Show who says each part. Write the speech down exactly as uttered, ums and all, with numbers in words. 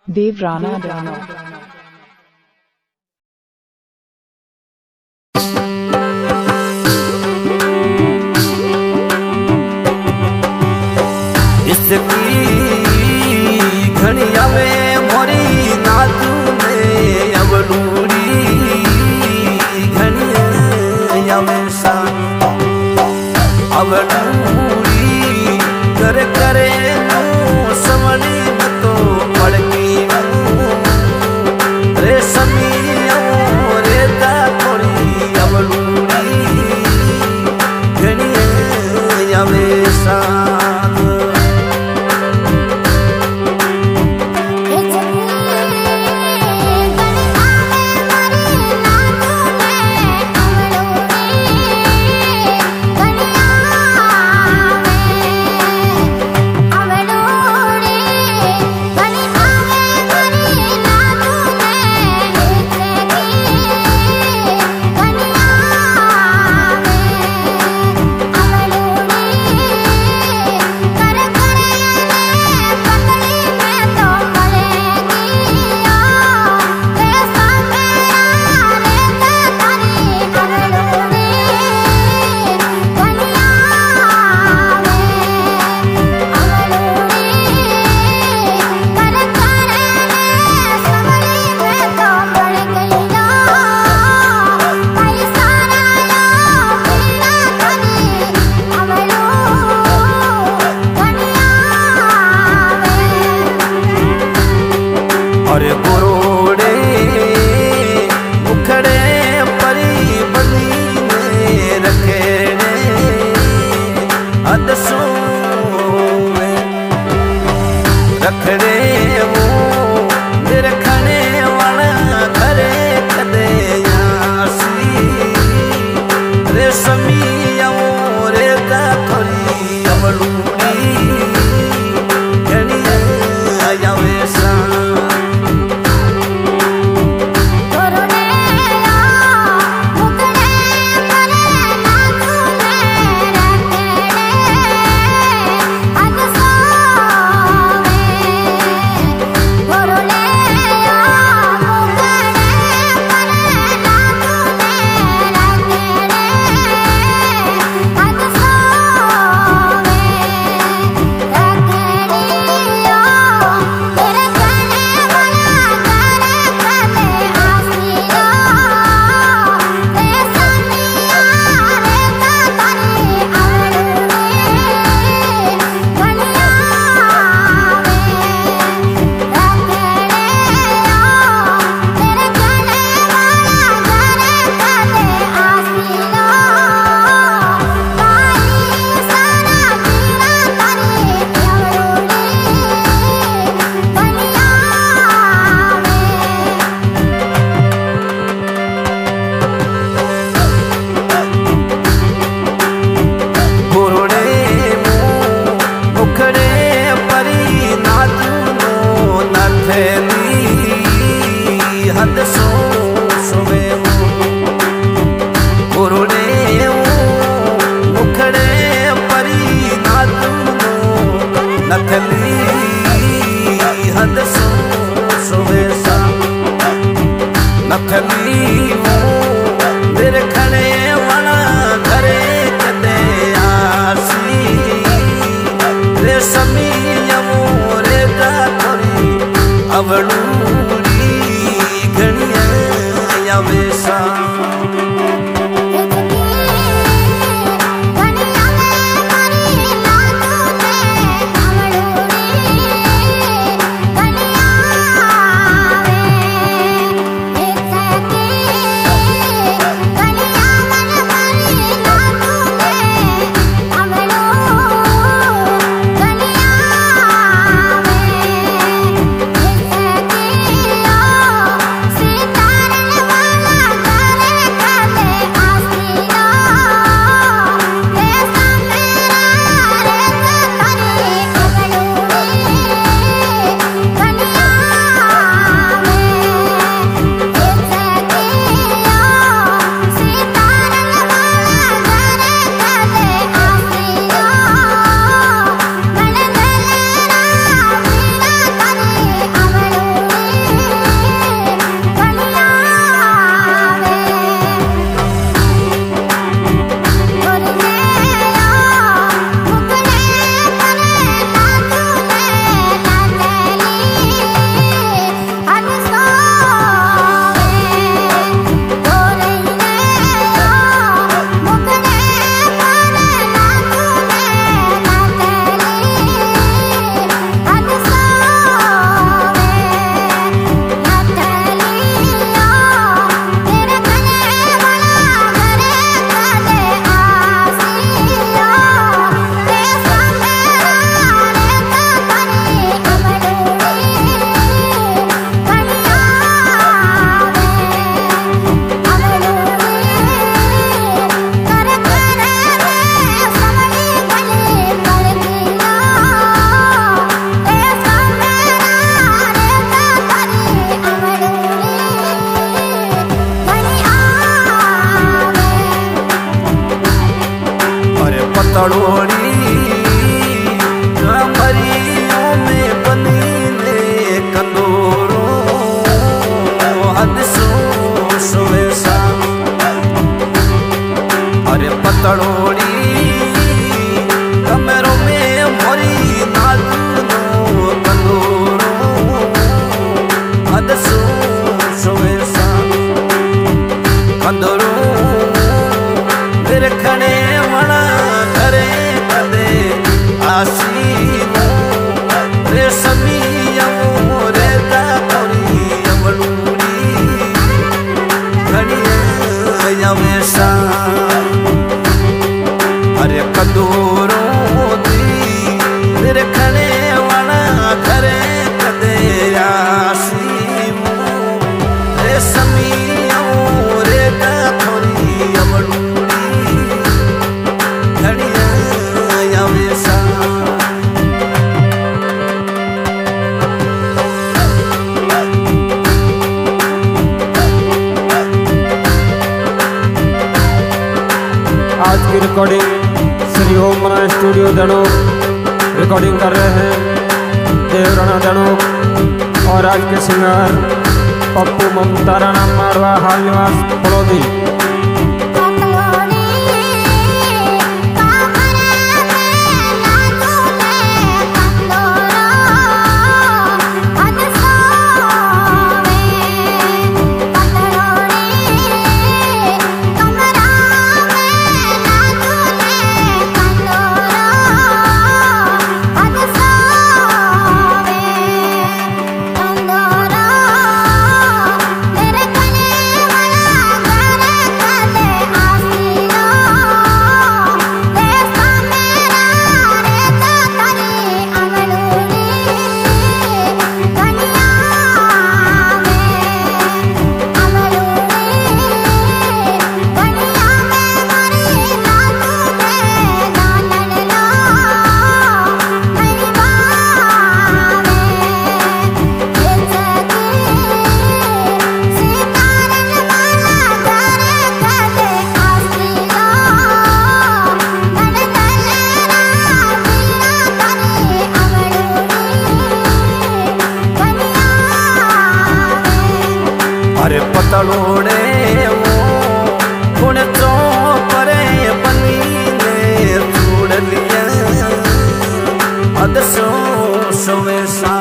Speaker 1: देव राणा राणा
Speaker 2: इसकी घड़िया में मोरी नातू में अवलूरी घड़िया में सा अवलूरी कर करे समणी तो पड़की रे समी रे दा थोड़ी अवलूरी घड़िया में सा और गोरोड़े मुखड़े परी बनी में रखे अदसों में रखड़े वो निरखने वाला करे कदे यासी रे समी रे दा थोड़ी अवलूरी घड़िया या वैसा नथली मेरे खड़े वाला घरे कदे आसी रे समी रे दा थोड़ी अवलूरी घड़िया या वैसा
Speaker 3: Thank you.
Speaker 2: पतलोड़ी मरियों में बनी ने कंदोरो हद सो सोए सा अरे पतलोड़ी कमरों में मोरी नादनो कंदोरो हद सो सोए सा कंदोरो खड़े वण घरे कदे आसीनो रे समियमो रे दापरी अमलूड़ी घड़िया यवेसा अरे कंदोरो दी रे खड़े वण घरे कदे आसीनो रे समियमो रे दापरी अमलूड़ी
Speaker 1: आज की रिकॉर्डिंग श्री ओम मना स्टूडियो धनोक रिकॉर्डिंग कर रहे हैं देव राणा धनोक और आज के सिंगर पप्पू ममता राणा मारवा हाल निवास पड़ोदी।
Speaker 2: अरे पतलोड़े गुण चो परे बनी ने चूड़ लिया अद सो सोवे सा